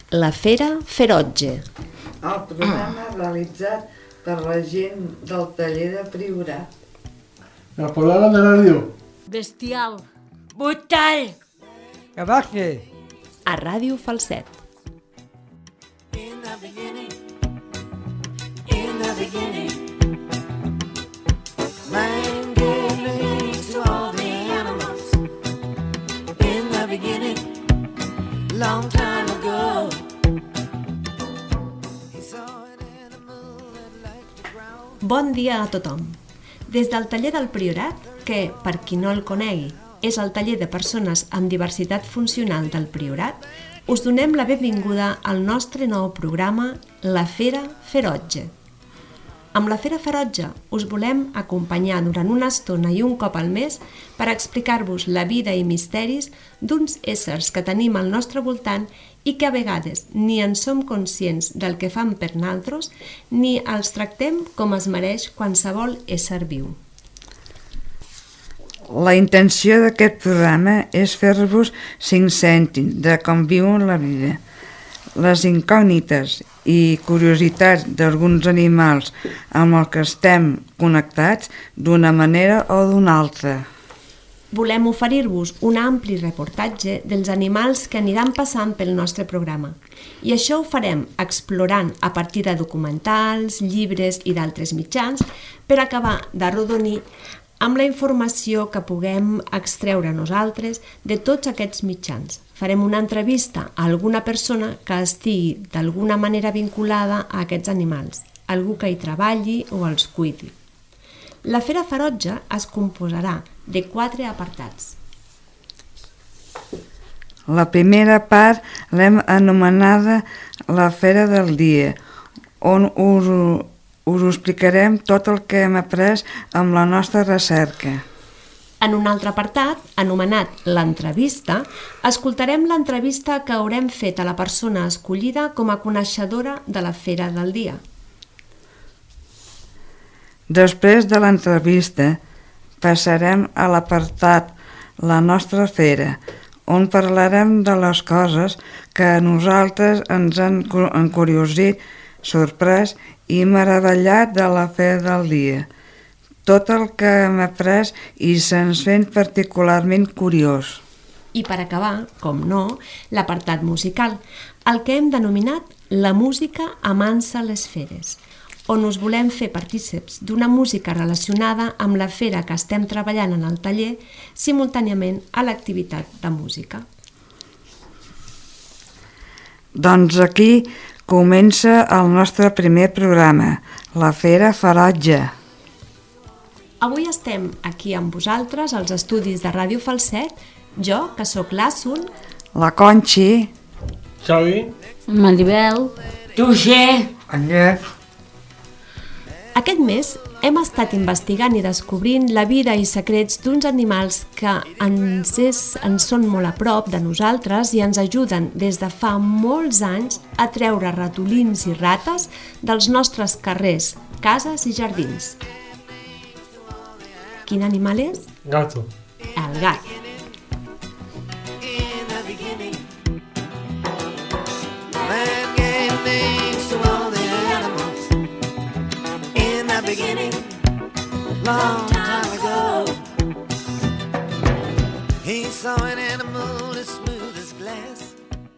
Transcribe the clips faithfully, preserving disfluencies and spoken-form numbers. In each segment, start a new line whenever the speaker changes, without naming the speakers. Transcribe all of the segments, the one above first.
La Fera Ferotge.
El programa realitzat per la gent del taller de Priorat.
El programa de ràdio.
Bestial. Brutal.
Cabaque.
A Ràdio Falset.
In the beginning, in the beginning, man gave names to all the animals. In the beginning, long time ago. He saw it in the moonlit like the ground.
Bon dia a tothom. Des del taller del Priorat, que, per qui no el conegui, és el taller de persones amb diversitat funcional del Priorat, us donem la benvinguda al nostre nou programa La Fera Ferotge. Amb La Fera Ferotge us volem acompanyar durant una estona i un cop al mes per explicar-vos la vida i misteris d'uns éssers que tenim al nostre voltant i que a vegades ni en som conscients del que fan per naltros ni els tractem com es mereix qualsevol ésser viu.
La intenció d'aquest programa és fer-vos cinc cèntims de com viuen la vida, les incògnites i curiositats d'alguns animals amb els que estem connectats d'una manera o d'una altra.
Volem oferir-vos un ampli reportatge dels animals que aniran passant pel nostre programa. I això ho farem explorant a partir de documentals, llibres i d'altres mitjans per acabar d'arrodonir amb la informació que puguem extreure nosaltres de tots aquests mitjans. Farem una entrevista a alguna persona que estigui d'alguna manera vinculada a aquests animals, algú que hi treballi o els cuidi. La Fera Ferotge es composarà de quatre apartats.
La primera part l'hem anomenada la Fera del Dia, on us, us explicarem tot el que hem après amb la nostra recerca.
En un altre apartat, anomenat l'entrevista, escoltarem l'entrevista que haurem fet a la persona escollida com a coneixedora de la Fera del Dia.
Després de l'entrevista, passarem a l'apartat La nostra fera, on parlarem de les coses que a nosaltres ens han encuriosit, sorprès i meravellat de la Fera del Dia. Tot el que hem après i se'ns fent particularment curiós.
I per acabar, com no, l'apartat musical, el que hem denominat La música amansa les feres, on us volem fer partícips d'una música relacionada amb la fera que estem treballant en el taller simultàniament a l'activitat de música.
Doncs aquí comença el nostre primer programa, La Fera Ferotge.
Avui estem aquí amb vosaltres als estudis de Ràdio Falset, jo, que sóc l'Assun,
La Conxi,
Xavi,
Maribel.
Roger.
Agnès.
Aquest mes hem estat investigant i descobrint la vida i secrets d'uns animals que ens, és, ens són molt a prop de nosaltres i ens ajuden des de fa molts anys a treure ratolins i rates dels nostres carrers, cases i jardins. Quin animal és?
gato.
El gat.
In the beginning, man gave names to all the animals. In the beginning, long time ago, he saw an animal as smooth as glass.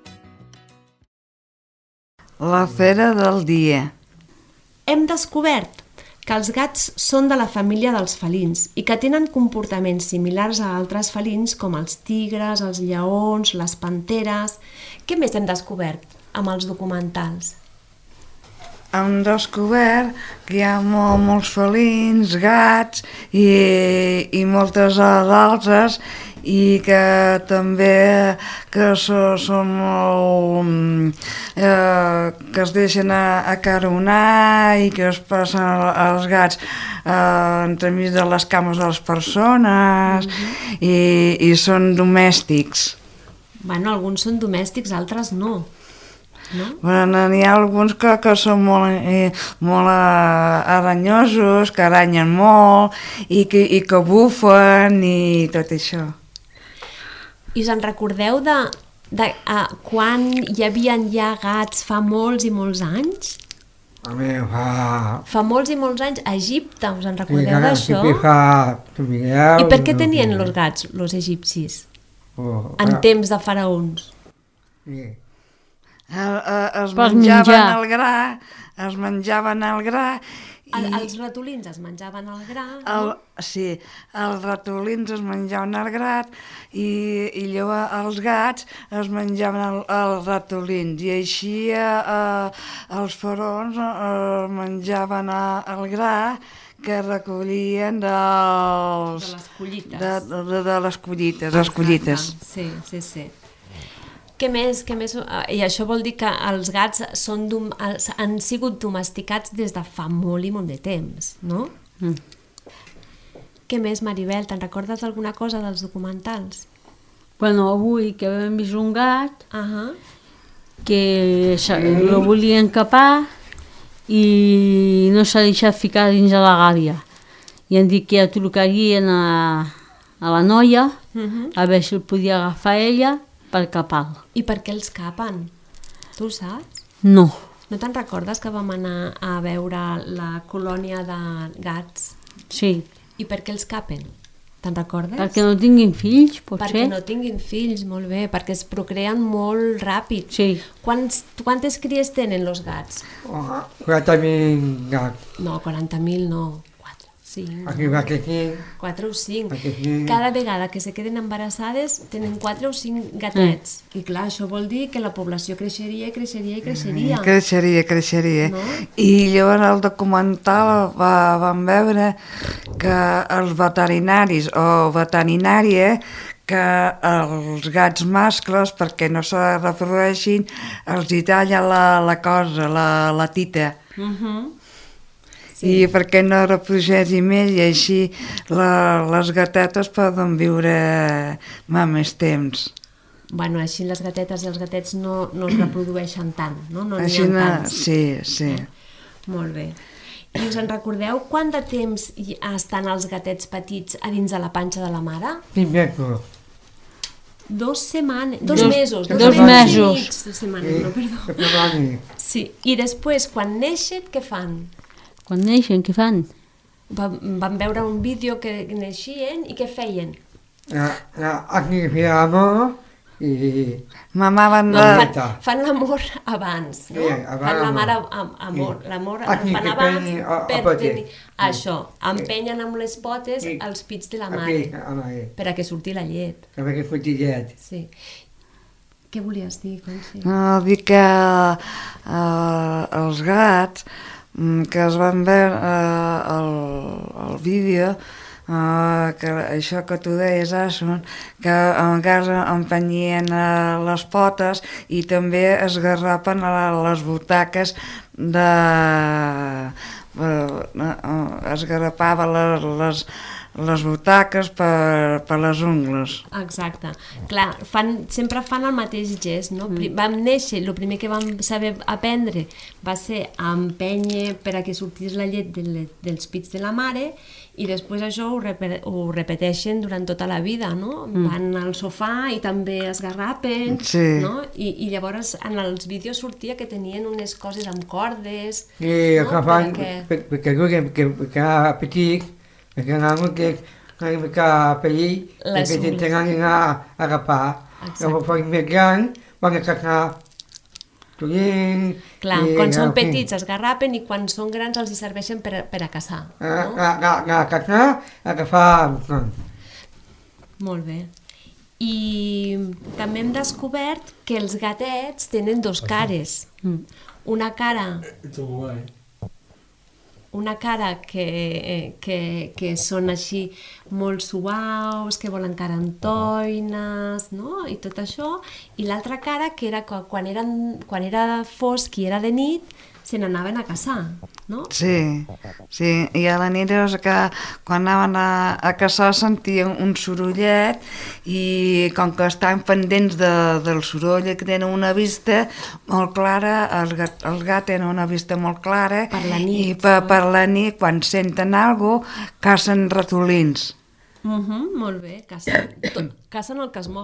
La Fera del Dia.
Hem descobert que els gats són de la família dels felins i que tenen comportaments similars a altres felins com els tigres, els lleons, les panteres. Què més hem descobert amb els documentals?
Hem descobert que hi ha mol, molts felins, gats i, i moltes altres i que també que so, són molt, eh, que es deixen acaronar i que es passen els gats eh, entremig de les cames de les persones mm-hmm. i, i són domèstics.
Bueno, alguns són domèstics, altres no. No?
Bueno, n'hi ha alguns que, que són molt, eh, molt aranyosos, que aranyen molt i que, i que bufen i tot això.
I us en recordeu de de uh, quan hi havia ja gats fa molts i molts anys?
A mi fa...
Fa molts i molts anys, a Egipte, us en recordeu d'això?
Sí, fa...
I per què tenien els gats, els egipcis,
Oh,
en
ah,
temps de faraons?
sí.
Eh, eh, es
Per
menjaven
menjar.
el gra, es menjaven el gra i...
El, els ratolins es menjaven el gra,
El,
no?
sí, els ratolins es menjaven el gat i, i llavors els gats es menjaven el, els ratolins i així eh, eh, els faraons eh, menjaven eh, el gra que recollien dels,
De les collites.
de, de, de les collites, les collites.
Exacte. Sí, sí, sí. Què més, què més? I això vol dir que els gats són dom, han sigut domesticats des de fa molt i molt de temps, no?
Mm.
Què més, Maribel? Te'n recordes alguna cosa dels documentals?
Bueno, avui que hem vist un gat
Uh -huh.
que se- lo volien capar i no s'ha deixat ficar dins de la gàbia. I han dit que ja trucarien a, a la noia
Uh -huh.
a veure si el podia agafar ella per capar-lo.
I per què els capen? Tu ho saps?
No,
No te'n recordes que vam anar a veure la colònia de gats?
sí,
I per què els capen? Te'n recordes?
perquè no tinguin fills, pot
Perquè
ser?
no tinguin fills, molt bé, perquè es procreen molt ràpid.
Sí,
Quants, quantes cries tenen els gats?
Oh, quaranta mil gats.
No, quaranta mil no, quatre, cinc,
Aquí va que aquí.
quatre o cinc.
Aquí, aquí.
Cada vegada que se queden embarassades tenen quatre o cinc gatets. I clar, això vol dir que la població creixeria i creixeria i creixeria.
Creixeria, creixeria.
No?
I llavors al documental va, vam veure que els veterinaris o veterinària que els gats mascles, perquè no se reprodueixin, els hi talla la, la cosa, la, la tita.
Uh -huh.
Sí. I perquè no reprodueixi més i així la, les gatetes poden viure més temps.
Bueno, així les gatetes i els gatets no, no es reprodueixen tant, no? No n'hi
Així
ha
no,
tants.
sí, sí.
Molt bé. I us en recordeu quant de temps hi estan els gatets petits a dins de la panxa de la mare?
Cinc metres.
Dos setmanes, dos,
Dos-
mesos, dos,
dos
mesos.
mesos.
i mig. Dos setmanes, no, perdó.
Que treball.
Sí, i després, quan neixen, què fan?
quan neixen, què fan?
Vam, vam veure un vídeo que neixien i què feien?
La, la, aquí feia l'amor i...
Mamaven
No,
la...
fan fan l'amor abans, no?
Sí, abans
fan la
l'amor.
mare am- amor,
Sí.
l'amor
Aquí,
el fan
que
abans
penyi a- a
per
potes.
tenir...
Sí.
Això, empenyen amb les potes
Sí.
els pits de la
Aquí,
mare
a mare.
per a que surti la llet.
Que ve que fotillet.
Sí. Què volies dir, Conchi?
No, dir que eh, els gats mm, que es van veure eh, el, el vídeo, eh, que això que tu deies, Asun, que en casa empenyien eh, les potes i també esgarrapen a les butaques de... Eh, esgarrapava les, les, les butaques per, per les ungles.
Exacte. Clar, fan, sempre fan el mateix gest, no? Mm. Vam néixer, el primer que vam saber aprendre va ser empènyer per a que sortís la llet de, dels pits de la mare i després això ho, repe, ho repeteixen durant tota la vida, no? Mm. Van al sofà i també esgarrapen,
Sí.
no? I, I llavors en els vídeos sortia que tenien unes coses amb cordes,
I
no?
que fan,
Perquè-
perquè que, que, que era petit, perquè anava que que ficar pelli,
Les
que
ungles.
tenen a agafar.
Exacte.
Llavors, quan més gran, van agafar tulling...
Clar,
i,
quan són
en fi,
petits esgarrapen i quan són grans els hi serveixen per, a- per a caçar,
A,
no?
a, a, a agafar, agafar...
Molt bé. I també hem descobert que els gatets tenen dos cares.
Mm.
Una cara,
Esto es guay.
una cara que, eh, que, que són així molt suaus, que volen carantoines, no? I tot això. I l'altra cara que era que quan, eren, quan era fosc i era de nit, se n'anaven a caçar, no?
Sí, sí, i a la nit és que quan anaven a, a caçar sentien un sorollet i com que estan pendents de, del soroll que tenen una vista molt clara, els gat, els gats tenen una vista molt clara
Per la nit,
i per,
no?
per la nit quan senten alguna cosa cacen ratolins.
Uh -huh, molt bé, cacen, tot, cacen el que es mou.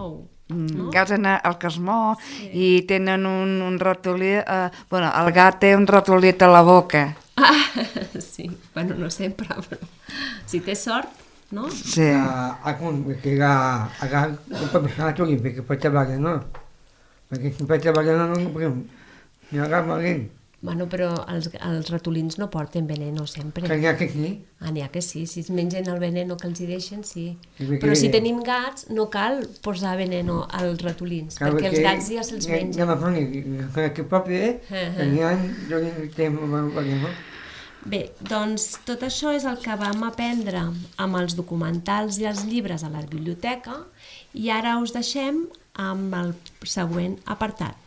no? Gats al casmó, sí. I tenen un, un ratolí, eh, bueno, el gat té un ratolit a la boca.
Ah, sí, bueno, no sempre, però si té sort, no?
Sí.
Acum, perché la, la, după mișcătorii, perché poteva vedere, no? Perché si poteva vedere, non prima, mi ha marino.
Bueno, però els, els ratolins no porten veneno sempre.
Que n'hi ha que sí?
Ah, n'hi ha que sí, si es mengen el veneno que els hi deixen, sí.
Sí,
Però si tenim gats, no cal posar veneno als ratolins,
Clar,
perquè els gats ja se'ls mengen.
Ja m'ha fet que propi, eh? Que n'hi ha, jo n'hi tengo,
Bé, doncs tot això és el que vam aprendre amb els documentals i els llibres a la biblioteca i ara us deixem amb el següent apartat.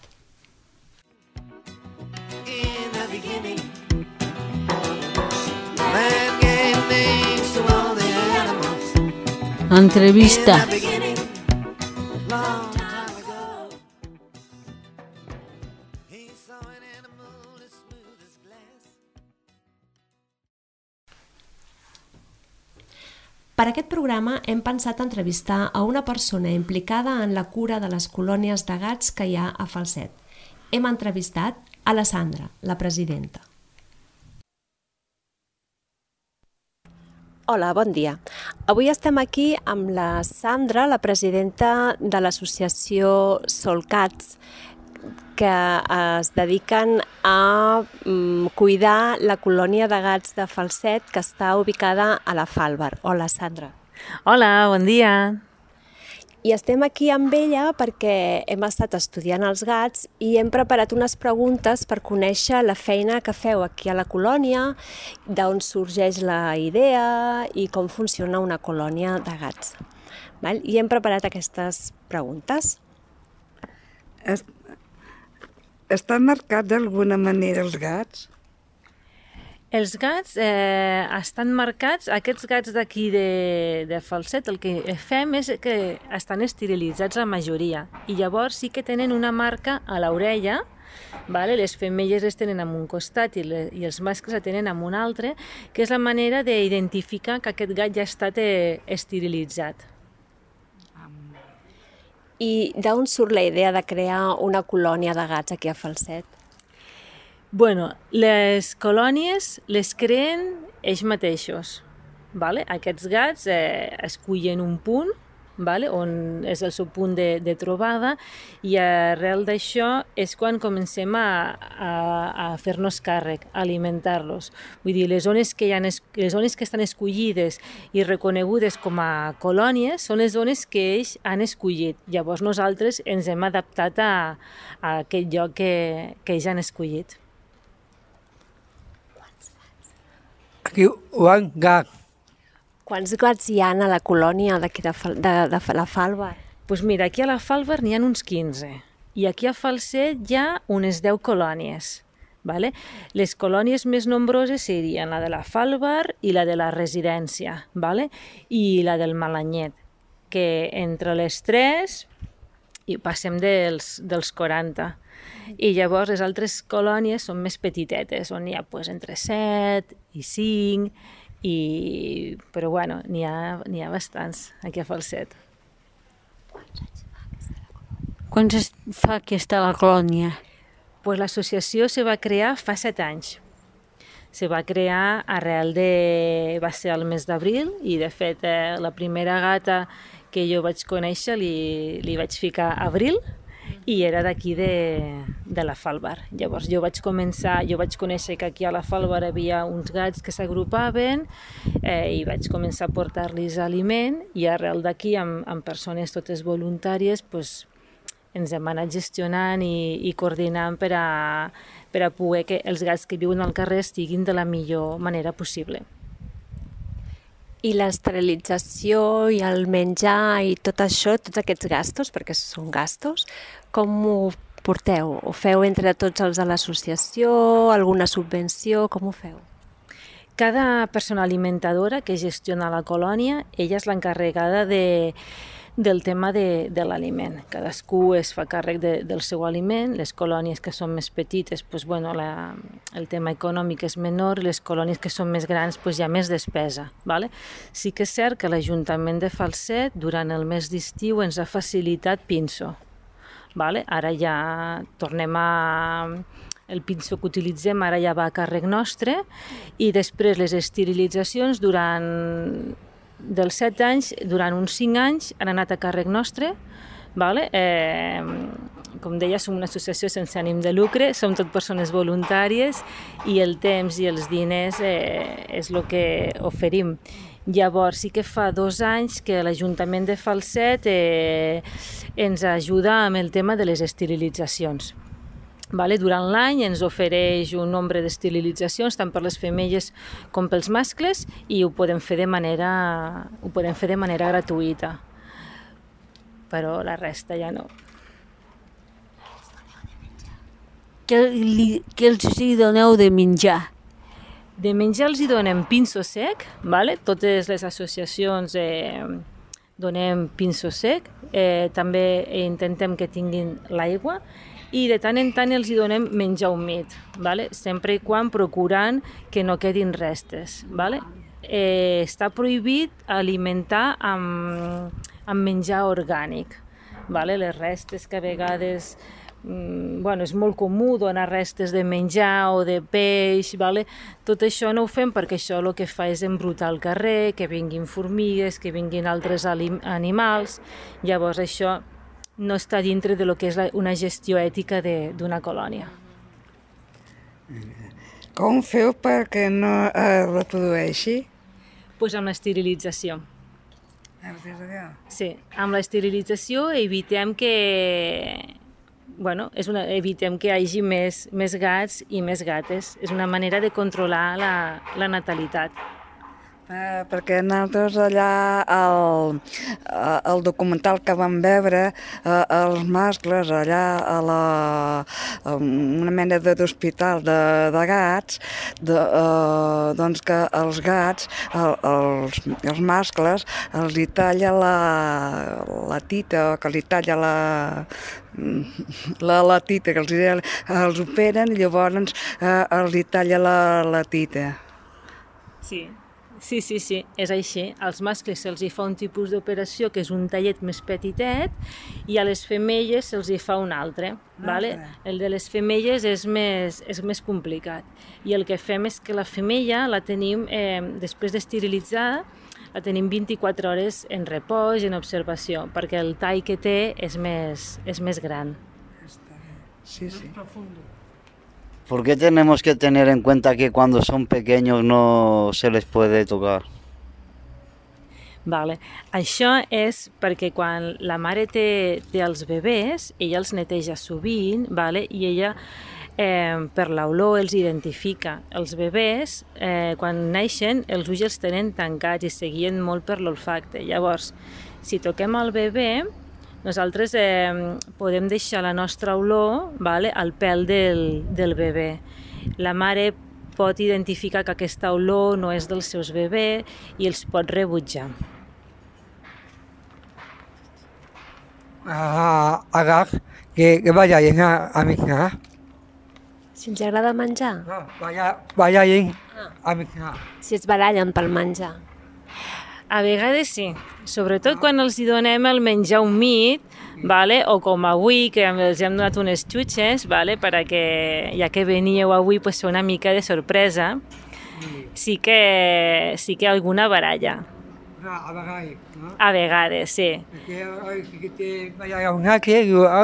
In the beginning, man gave names to all the animals.
Entrevista.
In the beginning, long time ago, he saw an animal as smooth as glass.
Per aquest programa hem pensat entrevistar a una persona implicada en la cura de les colònies de gats que hi ha a Falset. Hem entrevistat a la Sandra, la presidenta. Hola, bon dia. Avui estem aquí amb la Sandra, la presidenta de l'associació Solcats, que es dediquen a mm, cuidar la colònia de gats de Falset, que està ubicada a la Falbar. Hola, Sandra.
Hola, bon dia.
I estem aquí amb ella perquè hem estat estudiant els gats i hem preparat unes preguntes per conèixer la feina que feu aquí a la colònia, d'on sorgeix la idea i com funciona una colònia de gats. Val? I hem preparat aquestes preguntes.
Es, estan marcats d'alguna manera els gats?
Els gats eh, estan marcats, aquests gats d'aquí de, de Falset, el que fem és que estan esterilitzats la majoria i llavors sí que tenen una marca a l'orella, vale? Les femelles les tenen en un costat i, le, i els mascles la tenen en un altre, que és la manera d'identificar que aquest gat ja ha estat eh, esterilitzat.
I d'on surt la idea de crear una colònia de gats aquí a Falset?
Bueno, les colònies les creen ells mateixos. Vale? Aquests gats eh, escullen un punt, vale? On és el seu punt de, de trobada, i arrel d'això és quan comencem a, a, a fer-nos càrrec, a alimentar-los. Vull dir, les zones que, hi ha, les zones que estan escollides i reconegudes com a colònies són les zones que ells han escollit. Llavors nosaltres ens hem adaptat a, a aquest lloc que, que ells han escollit.
Aquí ho han gat.
Quants gats hi ha a la colònia d'aquí de, de, de la Falbar?
Pues mira, aquí a la Falbar n'hi ha uns quinze i aquí a Falset hi ha unes deu colònies. Vale? Les colònies més nombroses serien la de la Falbar i la de la residència, vale? I la del Malanyet, que entre les tres i passem dels, dels quaranta. I llavors les altres colònies són més petitetes, on hi ha pues, entre set i cinc, i... però bueno, n'hi ha, n'hi ha bastants aquí a Falset.
Quants anys fa que està la colònia?
Pues l'associació se va crear fa set anys. Se va crear arrel de... va ser al mes d'abril i de fet eh, la primera gata que jo vaig conèixer li, li vaig ficar Abril i era d'aquí de, de la Falbar. Llavors jo vaig començar, jo vaig conèixer que aquí a la Falbar havia uns gats que s'agrupaven eh, i vaig començar a portar-los aliment i arrel d'aquí amb, amb persones totes voluntàries pues, ens hem anat gestionant i, i coordinant per a, per a poder que els gats que viuen al carrer estiguin de la millor manera possible.
I l'esterilització i el menjar i tot això, tots aquests gastos, perquè són gastos, com ho porteu? Ho feu entre tots els de l'associació? Alguna subvenció? Com ho feu?
Cada persona alimentadora que gestiona la colònia, ella és l'encarregada de, del tema de, de l'aliment. Cadascú es fa càrrec de, del seu aliment, les colònies que són més petites, doncs, bueno, la, el tema econòmic és menor, les colònies que són més grans doncs, hi ha més despesa. Vale? Sí que és cert que l'Ajuntament de Falset durant el mes d'estiu ens ha facilitat pinso. Vale? Ara ja tornem a... El pinso que utilitzem ara ja va a càrrec nostre i després les esterilitzacions durant dels set anys, durant uns cinc anys han anat a càrrec nostre. Vale? Eh, com deia, som una associació sense ànim de lucre, som tot persones voluntàries i el temps i els diners eh, és el que oferim. Llavors sí que fa dos anys que l'Ajuntament de Falset eh, ens ajuda amb el tema de les esterilitzacions. Vale? Durant l'any ens ofereix un nombre d'esterilitzacions tant per les femelles com pels mascles i ho podem fer de manera, ho podem fer de manera gratuïta. Però la resta ja no.
Què, li, què els hi doneu de menjar?
De menjar els hi donem pinso sec, vale? Totes les associacions eh, donem pinso sec, eh, també intentem que tinguin l'aigua i de tant en tant els hi donem menjar humit, vale? Sempre i quan procurant que no quedin restes. Vale? Eh, està prohibit alimentar amb, amb menjar orgànic. Vale? Les restes que a vegades mm, bueno, és molt comú donar restes de menjar o de peix, vale? Tot això no ho fem perquè això el que fa és embrutar el carrer, que vinguin formigues, que vinguin altres animals, llavors això no està dintre de lo que és una gestió ètica d'una colònia.
Com feu perquè no es reprodueixi?
Pues amb l'esterilització. Sí, amb l'esterilització evitem que, bueno, és una, evitem que hi hagi més, més gats i més gates. És una manera de controlar la, la natalitat.
Eh, perquè nosaltres allà, el, el documental que vam veure, eh, els mascles allà a, la, a una mena d'hospital de, de gats, de, eh, doncs que els gats, el, els, els mascles, els hi talla la, la tita, o que li talla la, la, la tita, que els, els operen i llavors eh, els hi talla la, la tita.
Sí. Sí, sí, sí, és així. Als mascles se'ls hi fa un tipus d'operació que és un tallet més petitet i a les femelles se'ls hi fa un altre. Vale? El de les femelles és més, és més complicat. I el que fem és que la femella la tenim, eh, després d'esterilitzada, la tenim vint-i-quatre hores en repòs i en observació, perquè el tall que té és més, és més gran.
Sí, sí.
¿Por qué tenemos que tener en cuenta que cuando son pequeños no se les puede tocar?
Vale. Això és perquè quan la mare té, té els bebès, ella els neteja sovint, vale? I ella eh, per l'olor els identifica. Els bebès, eh, quan neixen, els ulls els tenen tancats i seguien molt per l'olfacte. Llavors, si toquem el bebè, nosaltres eh, podem deixar la nostra olor, vale, al pèl del, del bebè. La mare pot identificar que aquesta olor no és dels seus bebès i els pot rebutjar.
Ah, ara que, que vayan a, a menjar.
Si els agrada menjar?
No, vaya, vayan a menjar.
Si es barallen pel menjar?
A vegades sí, sobretot quan els hi donem el menjar humit, vale? O com avui, que els hem donat unes xutxes, vale? Perquè ja que veníeu avui, pues, una mica de sorpresa, sí que, sí que alguna baralla.
A vegades, no?
A vegades, sí.
Que vaya un aquí,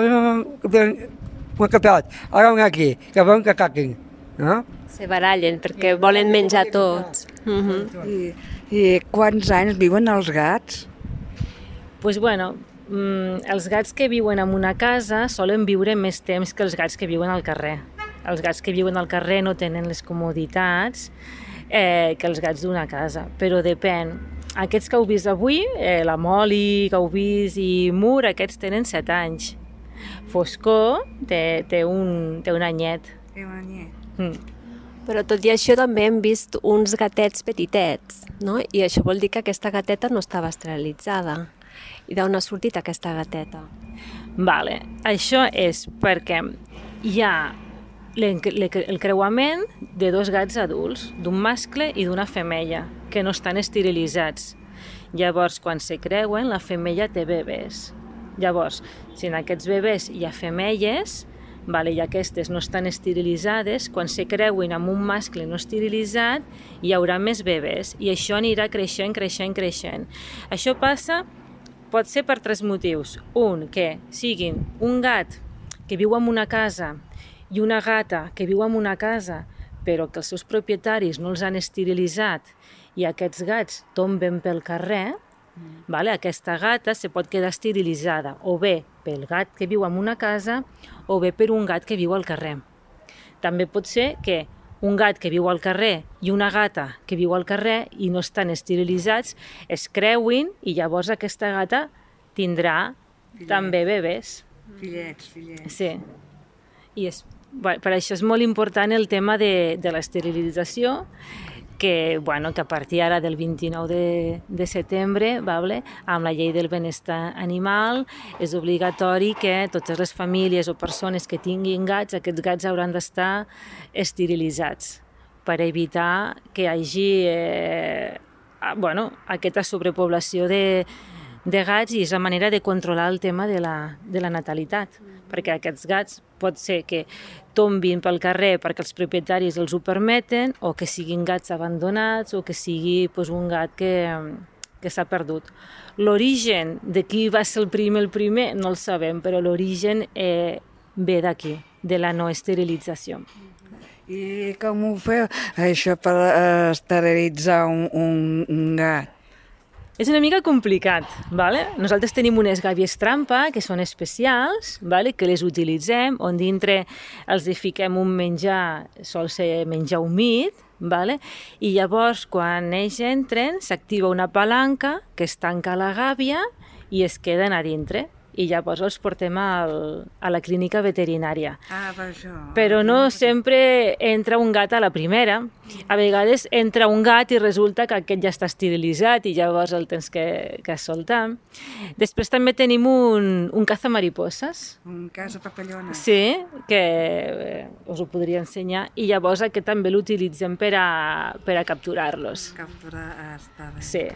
un capat, ara un aquí, que volen que caquen, no?
Se barallen perquè volen menjar tots. Uh-huh.
I, I quants anys viuen els gats?
Pues bueno, els gats que viuen en una casa solen viure més temps que els gats que viuen al carrer. Els gats que viuen al carrer no tenen les comoditats eh, que els gats d'una casa, però depèn. Aquests que heu vist avui, eh, la Molly, que heu vist, i Mur, aquests tenen set anys. Foscor té, té, un, té un anyet.
Té un anyet.
Mm.
Però tot i això també hem vist uns gatets petitets, no? I això vol dir que aquesta gateta no estava esterilitzada. I d'on ha sortit aquesta gateta?
Vale. Això és perquè hi ha el creuament de dos gats adults, d'un mascle i d'una femella, que no estan esterilitzats. Llavors, quan se creuen, la femella té bebès. Llavors, si en aquests bebès hi ha femelles, vale, i aquestes no estan esterilitzades, quan se creuin amb un mascle no esterilitzat, hi haurà més bebès i això anirà creixent, creixent, creixent. Això passa, pot ser per tres motius. Un, que siguin un gat que viu en una casa i una gata que viu en una casa però que els seus propietaris no els han esterilitzat i aquests gats tomben pel carrer, vale? Aquesta gata se pot quedar esterilitzada o bé pel gat que viu en una casa o bé per un gat que viu al carrer. També pot ser que un gat que viu al carrer i una gata que viu al carrer i no estan esterilitzats es creuin i llavors aquesta gata tindrà Fillet. també bebès.
Fillets, fillets.
Sí. I és, per això és molt important el tema de, de l'esterilització, que, bueno, que a partir ara del vint-i-nou de, de setembre, vale, amb la llei del benestar animal, és obligatori que totes les famílies o persones que tinguin gats, aquests gats hauran d'estar esterilitzats per evitar que hi hagi eh, bueno, aquesta sobrepoblació de, de gats i és la manera de controlar el tema de la, de la natalitat, perquè aquests gats pot ser que tombin pel carrer perquè els propietaris els ho permeten o que siguin gats abandonats o que sigui pues, un gat que, que s'ha perdut. L'origen de qui va ser el primer el primer no el sabem, però l'origen eh, ve d'aquí, de la no esterilització.
I com ho feu, això, per esterilitzar un, un, un gat?
És una mica complicat, vale? Nosaltres tenim unes gàbies trampa que són especials, vale? Que les utilitzem, on dintre els hi fiquem un menjar, sol ser menjar humit, vale? I llavors quan ells entren s'activa una palanca que es tanca la gàbia i es queden a dintre. I llavors els portem al, a la clínica veterinària.
Ah, per això.
Però no sempre entra un gat a la primera. A vegades entra un gat i resulta que aquest ja està esterilitzat i llavors el tens que, que soltar. Després també tenim un, un cazamariposes.
Un caçapapallona.
Sí, que eh, us ho podria ensenyar. I llavors aquest també l'utilitzem per a, per a capturar-los.
Capturar, ah, està bé.
Sí.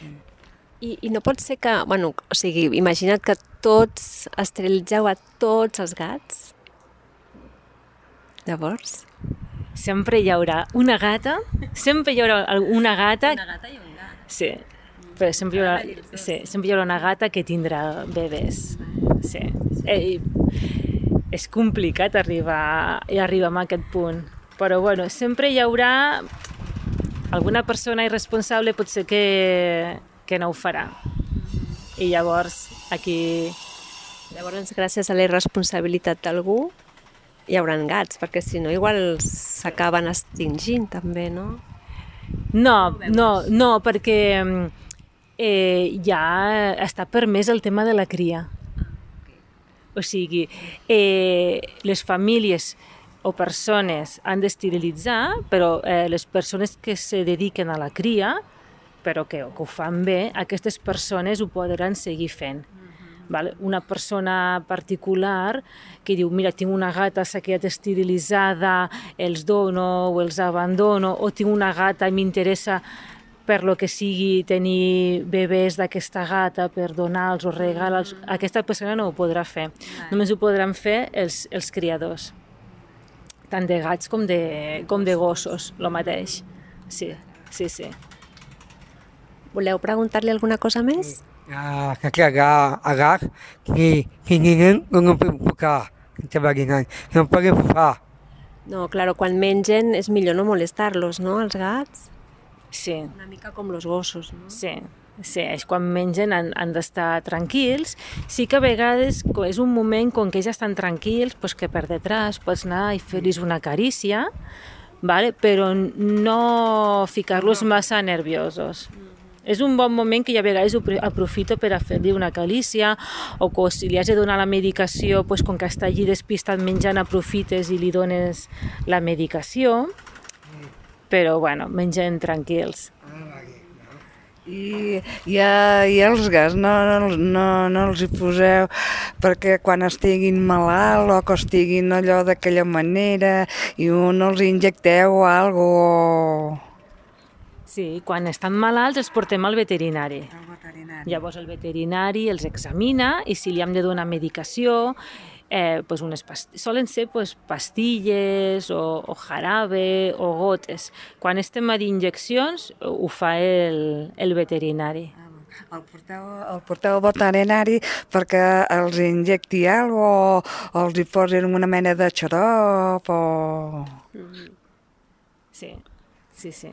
I, I no pot ser que, bueno, o sigui, imagina't que tots esterilitzeu a tots els gats. Llavors?
Sempre hi haurà una gata, sempre hi haurà una gata...
Una gata i un gat.
Sí, però sempre hi haurà, sí, sempre hi haurà una gata que tindrà bebès. Sí. Eh, és complicat arribar, arribar a aquest punt, però bueno, sempre hi haurà alguna persona irresponsable potser que... que no ho farà. I llavors, aquí...
Llavors, gràcies a la irresponsabilitat d'algú, hi haurà gats, perquè si no, igual s'acaben extingint també, no?
No, no, no, perquè eh, ja està permès el tema de la cria. O sigui, eh, les famílies o persones han d'esterilitzar, però eh, les persones que se dediquen a la cria, però que, que ho fan bé, aquestes persones ho podran seguir fent. Uh-huh. Val? Una persona particular que diu, mira, tinc una gata, s'ha quedat esterilitzada, els dono o els abandono, o tinc una gata i m'interessa per lo que sigui tenir bebès d'aquesta gata per donar-los o regalar-los, uh-huh. Aquesta persona no ho podrà fer. Uh-huh. Només ho podran fer els, els criadors, tant de gats com de, com de gossos, el mateix. Sí, sí, sí.
Voleu preguntar-li alguna cosa més?
Ah, que cagar a gat que que ningú no pot tocar, que treballen, no poden fer.
No, claro, quan mengen és millor no molestar-los, no, els gats?
Sí.
Una mica com els gossos, no?
Sí, sí, és quan mengen han, han d'estar tranquils. Sí que a vegades és un moment com que ells estan tranquils, pues que per detrás pots anar i fer-los una carícia, vale? Però no ficar-los massa nerviosos. És un bon moment que ja a vegades aprofito per a fer-li una carícia o que si li has de donar la medicació, pues, com que està allí despistat menjant, aprofites i li dones la medicació. Però, bueno, mengen tranquils.
I, i, a, i els gats no, no, no, no els hi poseu perquè quan estiguin malalt o que estiguin allò d'aquella manera i no els injecteu algo.
Sí, quan estan malalts els portem al veterinari.
El veterinari.
Llavors el veterinari els examina i si li hem de donar medicació, eh, pues unes past- solen ser pues, pastilles o, o jarabe o gotes. Quan estem a d'injeccions ho fa el, el veterinari.
El porteu, el porteu al veterinari perquè els injecti algo o, o els hi posin una mena de xarop o...
Sí, sí, sí.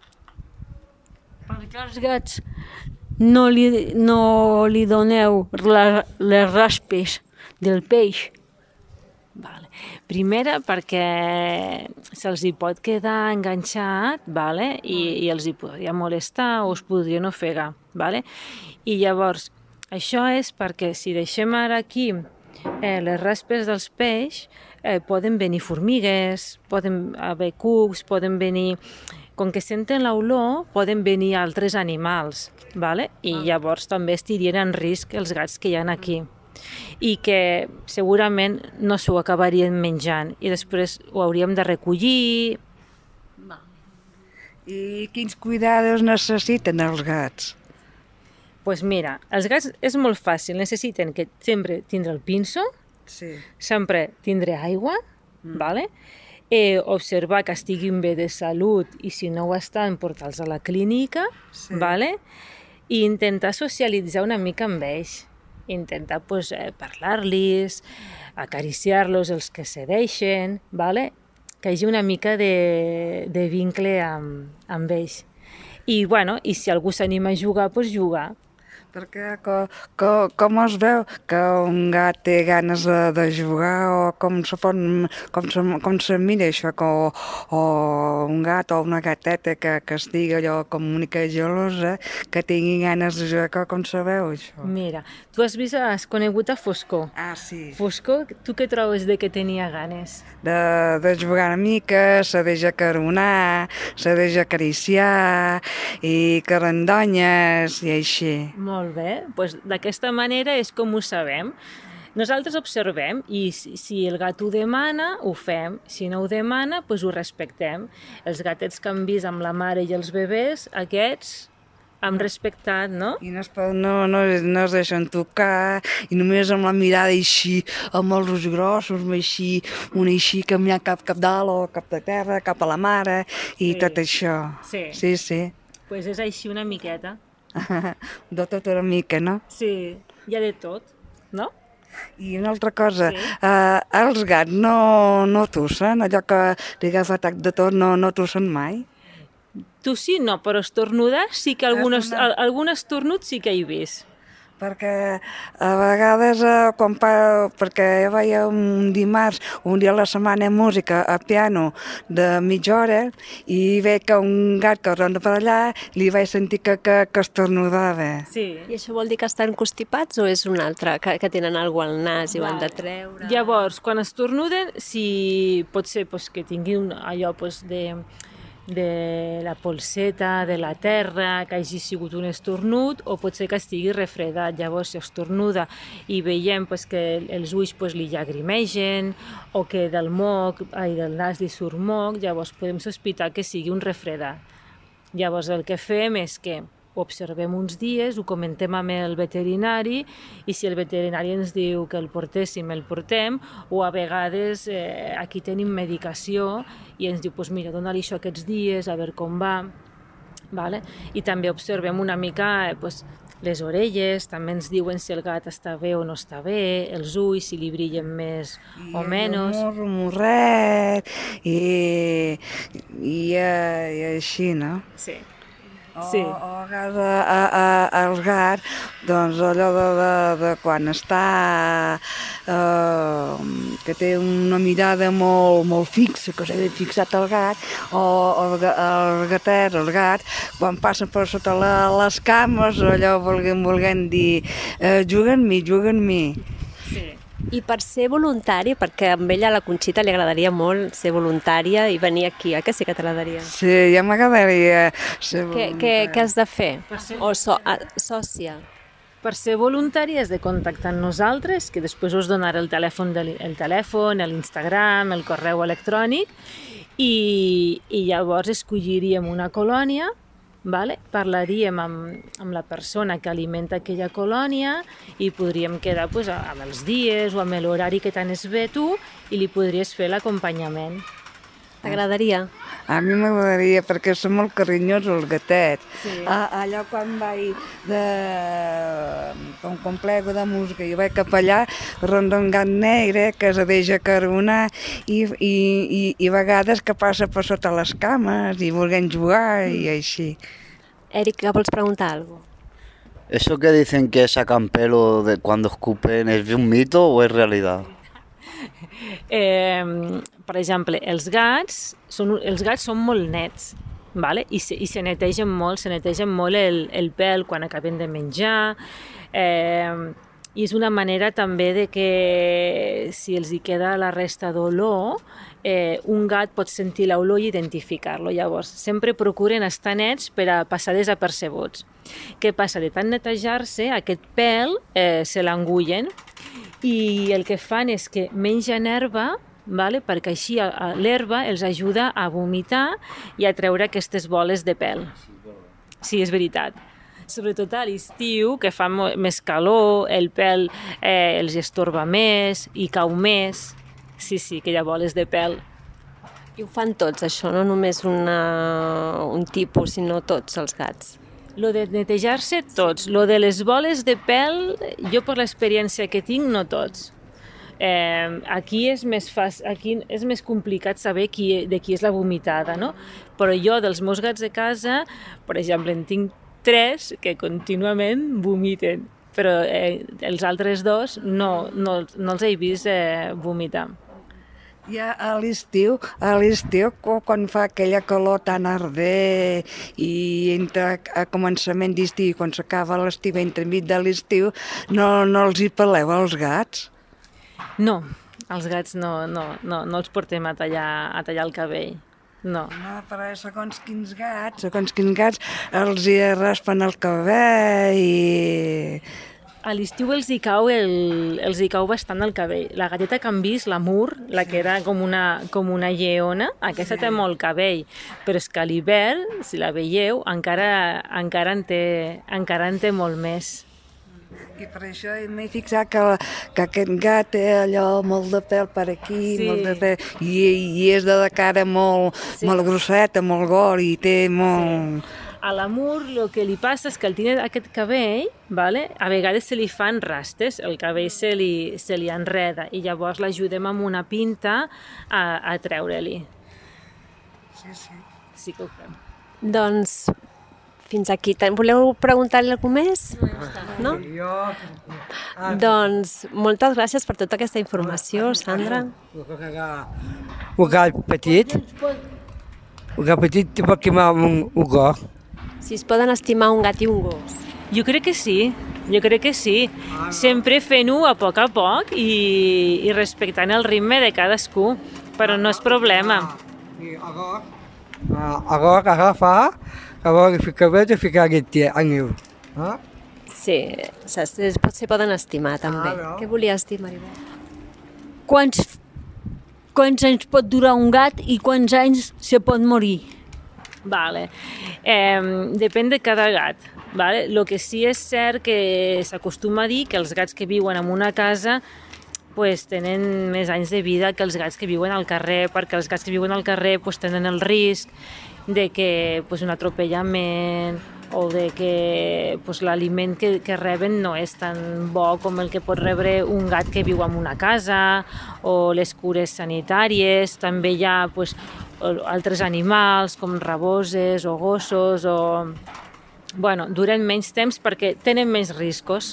Perquè els gats no li, no li doneu la, les raspes del peix.
Vale. Primera perquè se'ls hi pot quedar enganxat, vale? I, i els hi podria molestar o es podrien ofegar. Vale? I llavors, això és perquè si deixem ara aquí eh, les raspes dels peix, eh, poden venir formigues, poden haver cucs, poden venir... Com que senten l'olor, poden venir altres animals, vale? I llavors també estirien en risc els gats que hi ha aquí. I que segurament no s'ho acabarien menjant i després ho hauríem de recollir.
I quins cuidados necessiten els gats?
Pues mira, els gats és molt fàcil, necessiten que sempre tindre el pinso,
Sí.
sempre tindre aigua, mm. vale? Eh, observar que estiguin bé de salut i si no ho estan, portar-los a la clínica,
Sí.
vale? I intentar socialitzar una mica amb ells. Intentar pues, eh, parlar-los, acariciar-los els que se deixen, vale? Que hi hagi una mica de, de vincle amb, amb ells. I, bueno, i si algú s'anima a jugar, doncs jugar.
Perquè co, co, com es veu que un gat té ganes de, de jugar o com se, pot, com se, com se mira això, que, o, o un gat o una gateta que, que estigui allò com una mica gelosa, que tingui ganes de jugar, com se veu això?
Mira, tu has vist, has conegut a Foscó.
Ah, sí.
Foscó, tu què trobes de que tenia ganes?
De, de jugar una mica, se deixa caronar, se deixa acariciar i carandonyes i així.
Molt bé, doncs d'aquesta manera és com ho sabem. Nosaltres observem i si, si el gat ho demana, ho fem. Si no ho demana, doncs ho respectem. Els gatets que han vist amb la mare i els bebès, aquests hem respectat, no?
I no es, pot- no, no, no es deixen tocar, i només amb la mirada així, amb els ulls grossos, així, un així caminant cap, cap dalt o cap de terra, cap a la mare, i
Sí.
tot això.
Sí.
Sí, sí.
Doncs és així una miqueta.
De tot una mica, no?
Sí, hi ha de tot, no?
I una altra cosa,
Sí.
eh, els gats no, no tossen, allò que li agafa atac de tot, no, no tossen mai?
Tu sí, no, però estornudar sí que algun, est-
Estornudar.
al- algun estornut sí que he vist.
Perquè a vegades, eh, quan pa, perquè jo veia un dimarts, un dia a la setmana música a piano de mitja hora i veig que un gat que ronda per allà li vaig sentir que, que, que estornudava.
Sí.
I això vol dir que estan constipats o és un altre, que, que tenen alguna cosa al nas i ho han de
Vale.
treure?
Llavors, quan estornuden, si pot ser pues, que tingui un, allò pues, de, de la polseta, de la terra, que hagi sigut un estornut, o pot ser que estigui refredat. Llavors, si estornuda i veiem pues, que els ulls pues, li llagrimegen o que del moc, ai, del nas li surt moc, llavors podem sospitar que sigui un refredat. Llavors, el que fem és que ho observem uns dies, ho comentem amb el veterinari i si el veterinari ens diu que el portéssim, el portem, o a vegades eh, aquí tenim medicació i ens diu, pues mira, dona-li això aquests dies, a veure com va. Vale? I també observem una mica eh, pues, les orelles, també ens diuen si el gat està bé o no està bé, els ulls, si li brillen més o menys.
I el morret, i, i, eh, i així, no?
Sí.
O,
Sí.
o a vegades a, a, als gats, doncs allò de, de, de quan està, eh, que té una mirada molt, molt fixa, que s'ha ben fixat el gat, o el, ga- el gatet, el gat, quan passen per sota la, les cames, allò volguem, volguem dir, eh, juga amb mi, juga amb mi.
Sí,
I per ser voluntari, perquè a ella, a la Conxita, li agradaria molt ser voluntària i venir aquí, eh? Que sí que t'agradaria?
Sí, ja m'agradaria ser
Què, què, què has de fer? O so, a, sòcia?
Per ser voluntari has de contactar amb nosaltres, que després us donaré el telèfon, de, el telèfon, l'Instagram, el correu electrònic, i, i llavors escolliríem una colònia, vale? Parlaríem amb, amb la persona que alimenta aquella colònia i podríem quedar pues, amb els dies o amb l'horari que t'anes bé tu i li podries fer l'acompanyament.
T'agradaria?
A mi m'agradaria, perquè són molt carinyosos els gatets.
Sí.
A, allò quan vaig de... un complejo de música i vaig cap allà, ronda un gat negre que se deixa caronar i, i, i, i a vegades que passa per sota les cames i volguem jugar i així.
Eric, que vols preguntar alguna cosa?
¿Eso que dicen que sacan pelo de cuando escupen es un mito o es realidad?
Eh, per exemple, els gats són, els gats són molt nets, vale? I, se, i se netegen molt, se netegen molt el, el pèl quan acaben de menjar, eh, i és una manera també de que si els hi queda la resta d'olor, eh, un gat pot sentir l'olor i identificar-lo. Llavors, sempre procuren estar nets per a passar desapercebuts. Què passa? De tant netejar-se, aquest pèl eh, se l'engullen i el que fan és que mengen herba, vale? Perquè així l'herba els ajuda a vomitar i a treure aquestes boles de pèl. Sí, és veritat. Sobretot a l'estiu, que fa més calor, el pèl eh, els estorba més i cau més. Sí, sí, que hi ha boles de pèl.
I ho fan tots, això, no només una, un tipus, sinó tots els gats.
Lo de netejar-se, tots. Lo de les boles de pèl, jo per l'experiència que tinc, no tots. Eh, aquí, és més fàcil, aquí és més complicat saber qui, de qui és la vomitada, no? Però jo, dels meus gats de casa, per exemple, en tinc tres que contínuament vomiten, però eh, els altres dos no, no, no els he vist eh, vomitar.
Ja a l'estiu, a l'estiu, quan fa aquella calor tan ardent i entre a començament d'estiu i quan s'acaba l'estiu, entremig de l'estiu, no, no els hi peleu als gats?
No, els gats no, no, no, no els portem a tallar, a tallar el cabell. No.
No, però segons quins gats, segons quins gats els hi raspen el cabell i...
A l'estiu els hi cau, el, els hi cau bastant el cabell. La gateta que han vist, la Mur, la que era com una, com una lleona, aquesta sí. Té molt cabell, però és que a l'hivern, si la veieu, encara, encara, en té, encara en té molt més.
I per això m'he fixat que, que aquest gat té allò molt de pèl per aquí, sí. Molt de pèl, i, i és de cara molt, sí. Molt grosseta, molt gor, i té molt... Sí.
A l'Amur el que li passa és que al tenir aquest cabell, vale, a vegades se li fan rastes, el cabell se li, se li enreda i llavors l'ajudem amb una pinta a, a treure-li.
Sí, sí.
Sí que ho fem.
Doncs fins aquí. Voleu preguntar-li alguna més? No? Doncs moltes gràcies per tota aquesta informació, Sandra.
Un gat petit, un gat petit te pot quemar un, un gos.
Si es poden estimar un gat i un gos.
Jo crec que sí, jo crec que sí. Sempre fent-ho a poc a poc i, i respectant el ritme de cadascú, però no és problema.
Agora agafar, agora fica bé de ficar aquí a niu.
Sí, se poden estimar també. Què volies dir, Maribel?
Quants, quants anys pot durar un gat i quants anys se pot morir?
Vale. Eh, depèn de cada gat. Vale? Lo que sí és cert que s'acostuma a dir que els gats que viuen en una casa pues, tenen més anys de vida que els gats que viuen al carrer, perquè els gats que viuen al carrer pues, tenen el risc de que pues, un atropellament o de que pues, l'aliment que, que reben no és tan bo com el que pot rebre un gat que viu en una casa o les cures sanitàries. També hi ha pues, altres animals com raboses o gossos o... Bueno, duren menys temps perquè tenen menys riscos.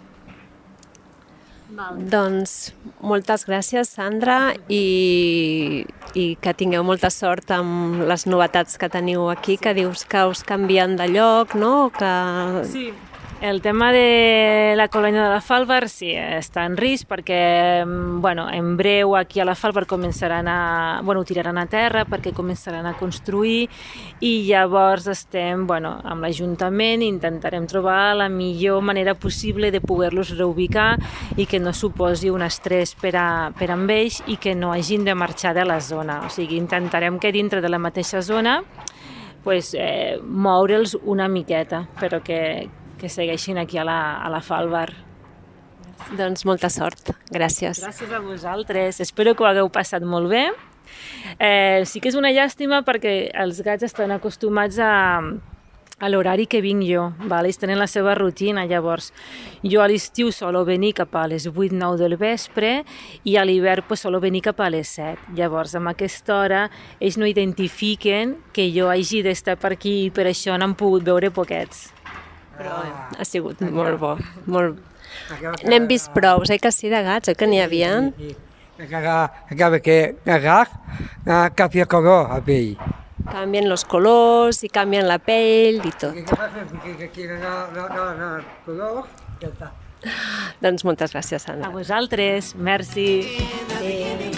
Val. Doncs moltes gràcies, Sandra, i, i que tingueu molta sort amb les novetats que teniu aquí, que dius que us canvien de lloc, no? Que...
Sí, El tema de la colònia de la Fàlvar sí, està en risc perquè bueno, en breu aquí a la Fàlvar començaran a... Bueno, ho tiraran a terra perquè començaran a construir i llavors estem bueno, amb l'Ajuntament intentarem trobar la millor manera possible de poder-los reubicar i que no suposi un estrès per a, per a ells i que no hagin de marxar de la zona. O sigui, intentarem que dintre de la mateixa zona pues, eh, moure'ls una miqueta, però que, que segueixin aquí a la, a la Fàlvar.
Doncs molta sort. Gràcies.
Gràcies a vosaltres. Espero que ho hagueu passat molt bé. Eh, sí que és una llàstima perquè els gats estan acostumats a, a l'horari que vinc jo. Val? Ells tenen la seva rutina. Llavors, jo a l'estiu solo venir cap a les vuit nou del vespre i a l'hivern pues, solo venir cap a les set. Llavors, amb aquesta hora, ells no identifiquen que jo hagi d'estar per aquí i per això n'han pogut veure poquets.
Però ha sigut molt bo. Molt... N'hem vist prou, eh, que sí, de gats, eh, que n'hi havia.
Acaba que agar canvia color a pell.
Canvien els colors i canvien la pell i tot. Doncs moltes gràcies, Sandra.
A vosaltres, merci. Adéu.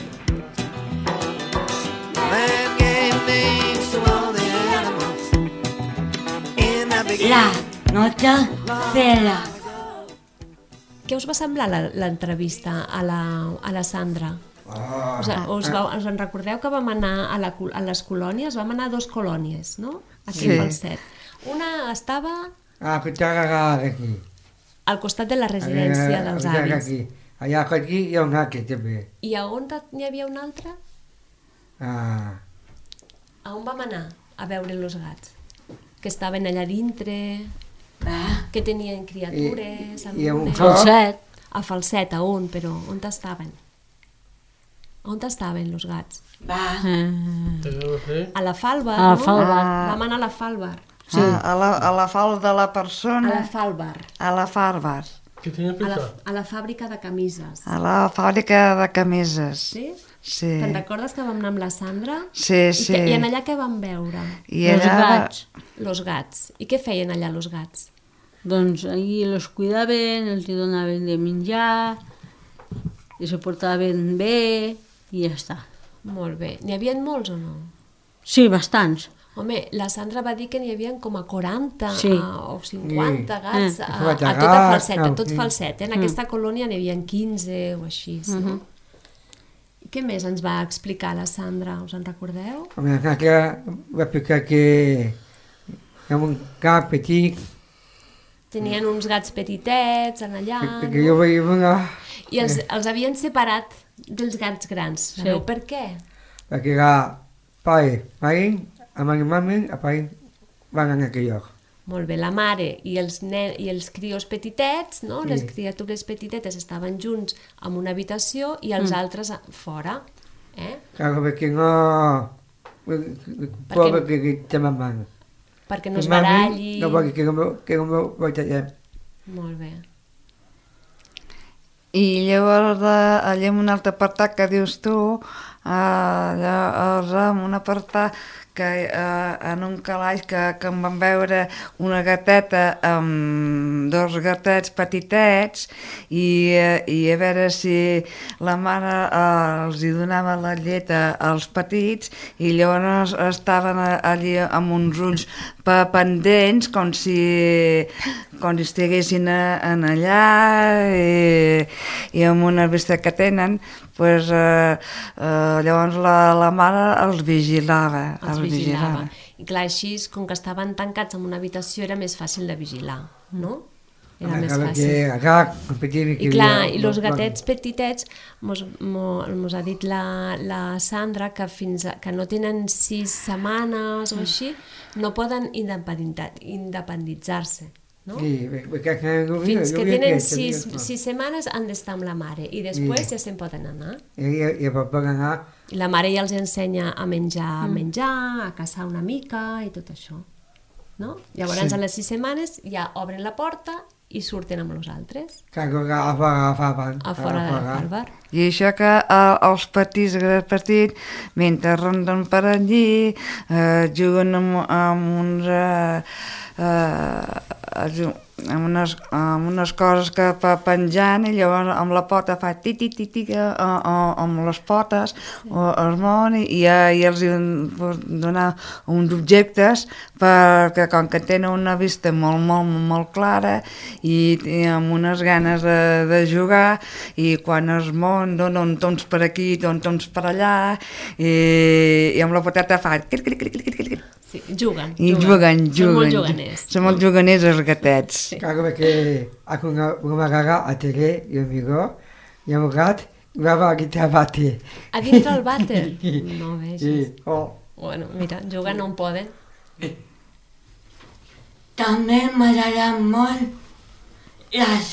La nota cera.
Què us va semblar l'entrevista a la, a la Sandra?
Ah,
us, us, va, us en recordeu que vam anar a, la, a les colònies? Vam anar a dues colònies, no? Aquí
Sí.
a Falset. Una estava
Ah, que t'ha aquí.
al costat de la residència dels avis.
Aquí. Allà aquí hi ha un aquí també.
I a on n'hi havia una altra?
Ah,
A on vam anar a veure els gats? Que estaven allà dintre, que tenien criatures...
I- i a un
algunes.
Falset.
A Falset, a on, però? On estaven? On estaven els gats?
Va.
Eh,
A la Fàlvar,
A la
no?
Fàlvar.
Vam anar a la Fàlvar.
Sí. A, a, la, a la falda de la
A
persona,
la Fàlvar.
a la Fàlvar,
¿Qué tiene
A la,
pinta?
a la fàbrica de camises.
a la fàbrica de camises.
Sí?
Sí.
Te'n recordes que vam anar amb la Sandra?
Sí, sí.
I, que, I en allà què vam veure?
I
Els
allà va-
gats.
Los gats. I què feien allà los gats?
Doncs ahir els cuidaven, els hi donaven de menjar, i se portaven bé, i ja està.
Molt bé. N'hi havia molts o no?
Sí, bastants.
Home, la Sandra va dir que n'hi havia com a quaranta
Sí.
a, o cinquanta
Sí.
gats
Eh.
a,
Quatre
a tota
gats,
Falset, a
no,
tot
sí.
Falset. Eh? En aquesta colònia n'hi havia quinze o així. No? I què més ens va explicar la Sandra? Us en recordeu?
a mi que va explicar que amb un cap petit,
Tenien uns gats petitets en allà,
que, que
no?
jo veia una...
I els, els havien separat dels gats grans. Sabeu per què?
Perquè era pare, mare, amb el mami, a pare van en aquell lloc.
Molt bé, la mare i els, nen, i els crios petitets, no?
Sí.
Les criatures petitetes estaven junts en una habitació i els mm. altres a- fora. Eh?
Claro, perquè no... Pobre que, que té ma mare.
Perquè no es
Que mami
baralli...
No vol que no que no vol tallar.
Molt bé.
I llavors, de, allà en un altre apartat que dius tu, eh, llavors en un apartat que eh, en un calaix que, que em van veure una gateta amb dos gatets petitets i, eh, i a veure si la mare eh, els hi donava la llet a- als petits i llavors estaven a- allí amb uns ulls pe- pendents com si, com si estiguessin a, en allà i, i amb una vista que tenen pues, eh, eh, llavors la, la mare els vigilava.
Els vigilava. I clar, així, com que estaven tancats en una habitació, era més fàcil de vigilar, no? Era més
Acaba
fàcil.
que acá competir
I clar, i els gatets petitets, mos, mo- mos ha dit la, la Sandra que fins a, que no tenen sis setmanes o així, no poden independita- independitzar-se. No?
Sí, perquè jo
Fins que
vi
tenen
aquest,
sis,
no.
sis setmanes han d'estar amb la mare i després
Sí.
ja se'n poden anar.
I, i, i per anar
I la mare ja els ensenya a menjar, a menjar, a caçar una mica i tot això. No? Llavors,
Sí.
a les sis setmanes ja obren la porta i surten amb els altres
que agafaven
a fora de la Fàlvar.
I això que eh, els petits, els petits, mentre ronden per allí, eh, juguen amb, amb uns... Eh, eh, ju- amb unes, amb unes coses que fa penjant i llavors amb la pota fa ti-ti-ti-ti amb les potes o es mou i, i, i els donar uns objectes perquè com que tenen una vista molt, molt, molt clara i, i amb unes ganes de, de jugar i quan es mouen donen tons per aquí, tons per allà i, i amb la poteta fa cric, cric, cric, cric, cric.
Sí, juguen,
I
juguen.
juguen, juguen.
Són molt juganers.
Són molt juganers els gatets.
Sí.
Claro, porque hace una, una gaga a tele y un amigo y un gat y va a quitar bate.
A dintre el vàter? No vegis.
Sí, oh.
Bueno, mira, jugar no en poden.
També m'agraden molt les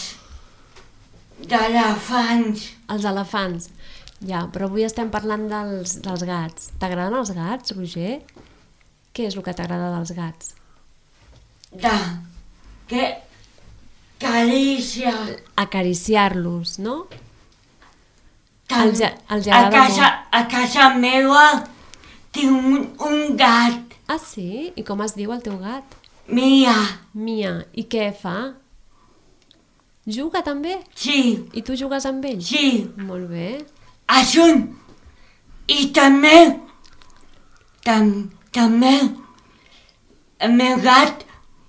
d'elefants.
Els elefants. Ja, però avui estem parlant dels, dels gats. T'agraden els gats, Roger? Què és el que t'agrada dels gats?
De... que... carícia.
Acariciar-los, no?
Tam-
Els, els
a,
agrada
casa,
molt.
a casa meva tinc un, un gat.
Ah, sí? I com es diu el teu gat?
Mia.
Mia. I què fa? Juga també?
Sí.
I tu jugues amb ell?
Sí.
Molt bé.
Això. I també... Tam, també... el meu gat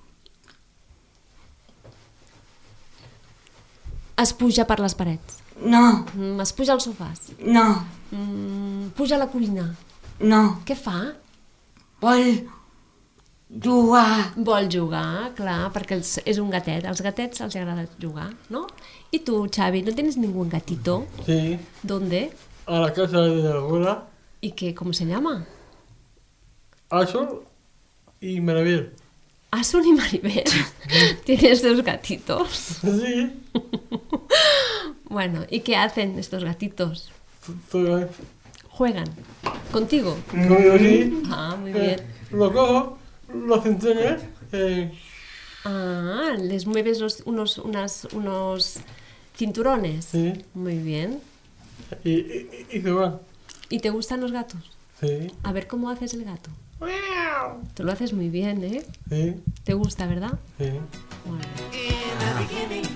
Es puja per les parets?
no,
Mm, es puja als sofàs?
no,
Mm, puja a la cuina?
no.
Què fa?
Vol jugar.
Vol jugar, clar, perquè els, és un gatet. Als gatets els agrada jugar, ¿no? I tu, Xavi, ¿no tienes ningún gatito?
Sí,
¿Dónde?
a la casa de la abuela,
¿Y qué? ¿Cómo se llama?
Azul y Maribel.
Asun y Maribel. ¿Tienes dos gatitos?
Sí,
Bueno, ¿y qué hacen estos gatitos?
todo
¿Juegan? ¿Contigo?
conmigo sí.
Ah, muy
Eh,
bien.
Lo cojo, los enseñas, eh,
Ah, les mueves los- unos, unas, unos cinturones.
sí,
Muy bien.
y, y, y se van.
¿Y te gustan los gatos?
Sí,
A ver cómo haces el gato. Tú lo haces muy bien, ¿eh?
sí,
¿Te gusta, verdad?
sí.
Bueno.
In the beginning,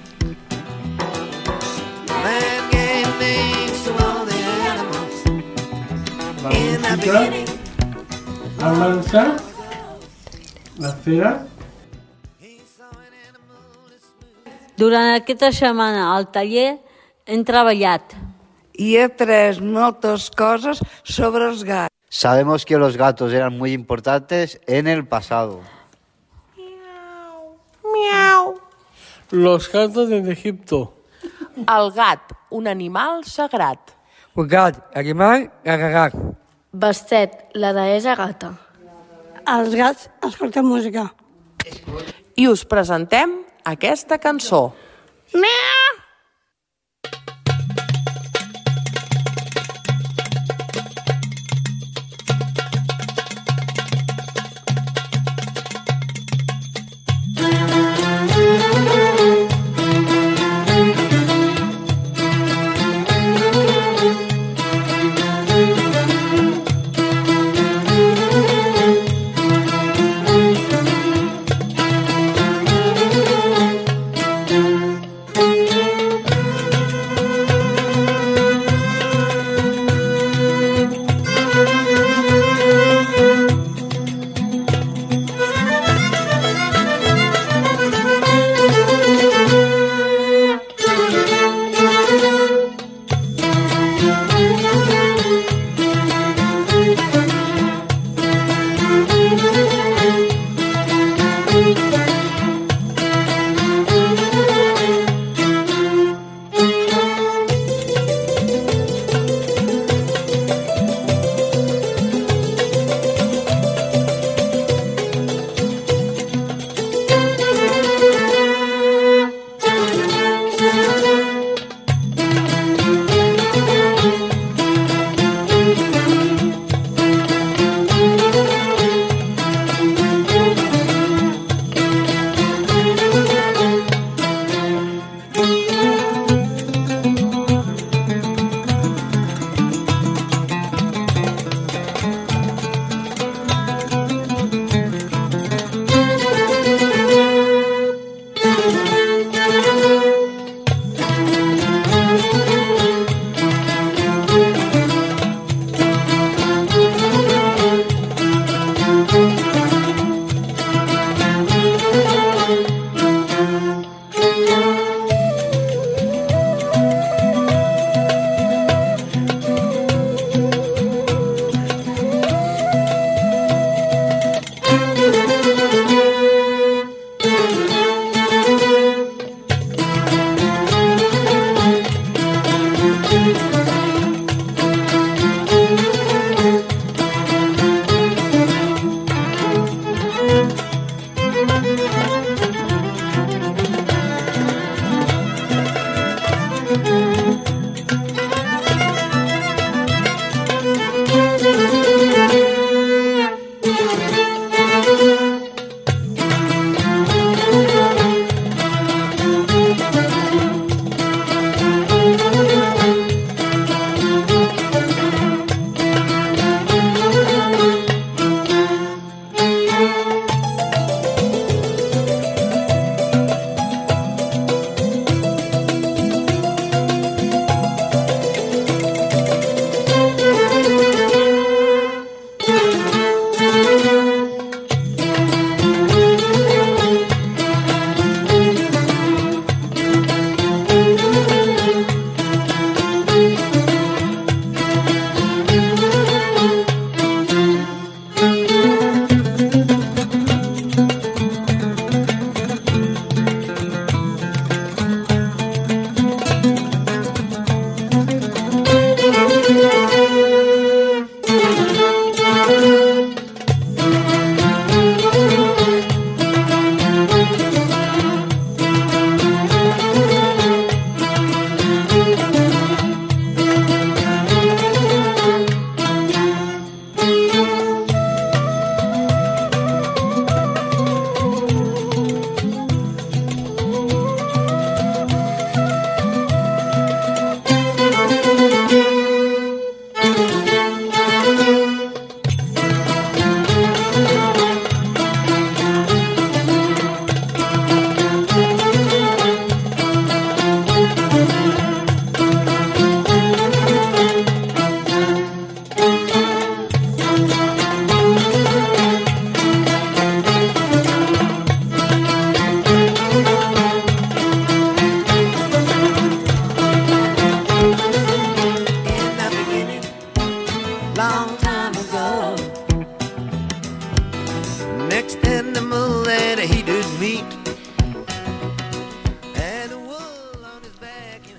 man gave names to all the animals.
La
In the
música,
beginning,
la mancha, la cera.
Durant aquesta setmana al taller hem treballat.
I he après moltes coses sobre els gats.
Sabemos que los gatos eran muy importantes en el pasado.
Los gatos de Egipto.
El gat, un animal sagrat.
Un gat, animal, gagagat.
Bastet, la deessa gata.
Els gats escolten música.
I us presentem aquesta cançó.
Miau!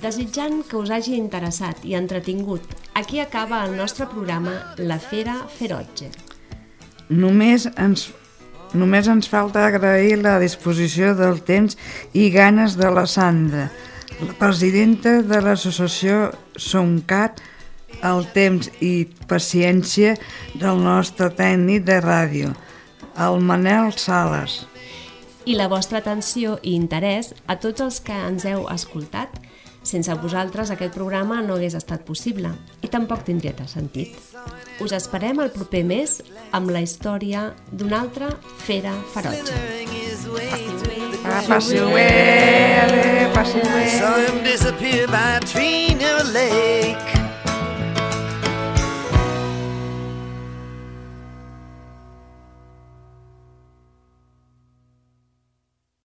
Desitjant que us hagi interessat i entretingut, aquí acaba el nostre programa La Fera Ferotge.
Només ens, només ens falta agrair la disposició del temps i ganes de la Sandra, la presidenta de l'associació SONCAT, el temps i paciència del nostre tècnic de ràdio, el Manel Sales.
I la vostra atenció i interès a tots els que ens heu escoltat. Sense vosaltres aquest programa no hagués estat possible i tampoc tindria sentit. Us esperem el proper mes amb la història d'una altra fera ferotge.
Passi-ho bé, passi-ho bé.
Saw him disappear by Tree Near Lake.